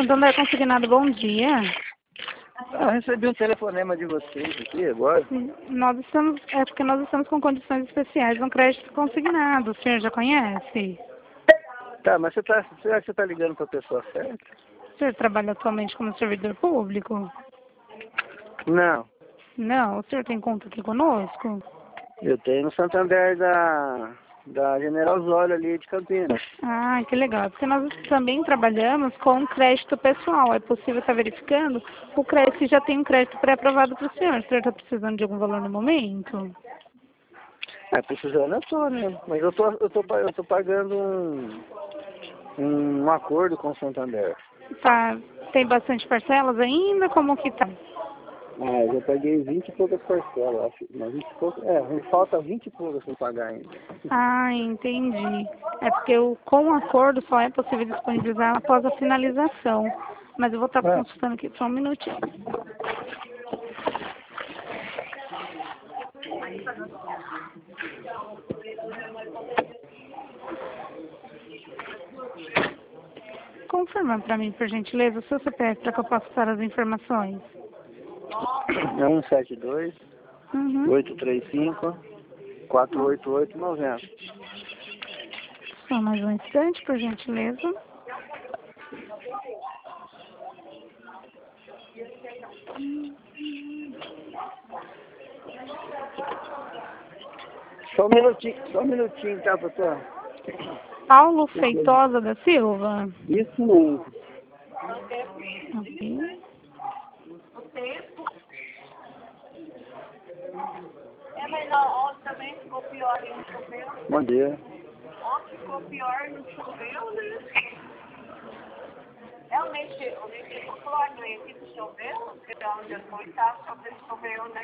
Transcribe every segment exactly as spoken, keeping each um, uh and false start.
Santander Consignado, bom dia. Ah, recebi um telefonema de vocês aqui agora. Nós estamos, é porque nós estamos com condições especiais no crédito consignado. O senhor já conhece? Tá, mas você tá, será que você tá ligando para a pessoa certa? O senhor trabalha atualmente como servidor público? Não, Não, o senhor tem conta aqui conosco? eu tenho no Santander da, da General Osório ali de Campinas. Ah, que legal. É porque nós também trabalhamos com crédito pessoal. É possível estar verificando o crédito, se já tem um crédito pré-aprovado para o senhor. O senhor está precisando de algum valor no momento? É, precisando eu tô, né? Mas eu tô, eu tô, pa- eu tô pagando um, um acordo com o Santander. Tá, tem bastante parcelas ainda? Como que tá? Ah, eu já paguei vinte e poucas parcelas, acho. Mas vinte e poucas, é, me falta vinte e poucas para pagar ainda. Ah, entendi. É porque o, com o acordo só é possível disponibilizar após a finalização. Mas eu vou estar Ah. consultando aqui só um minutinho. Confirma para mim, por gentileza, o seu C P F para que eu possa passar as informações. É um sete dois, Uhum. oito três cinco, quatro oito oito nove zero. Só mais um instante, por gentileza. Só um minutinho, só um minutinho, tá, doutor? Paulo Feitosa da Silva. Isso mesmo. Ok. É, mas ó, ontem também ficou pior e não choveu. Bom dia. Ontem ficou pior e não choveu, né? É o leite, o leite ficou pior, né? Aqui que choveu, porque onde eu fui, tá chovendo, choveu, né?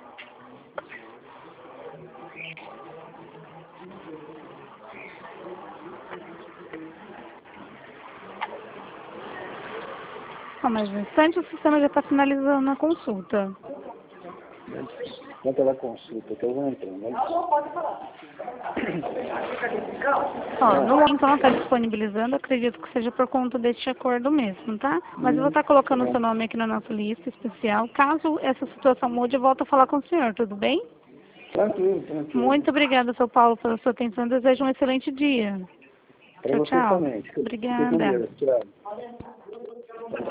Só mais um instante, o sistema já está finalizando a consulta. Quanto ela consulta, que eu vou entrando. Né? Ó, no momento ela está disponibilizando, acredito que seja por conta deste acordo mesmo, tá? Mas eu vou estar colocando o seu nome aqui na nossa lista especial. Caso essa situação mude, eu volto a falar com o senhor, tudo bem? Tranquilo, tranquilo. Muito obrigada, seu Paulo, pela sua atenção. Desejo um excelente dia. Para Tchau, você tchau. também. Fique com Obrigada. Deus. Tchau.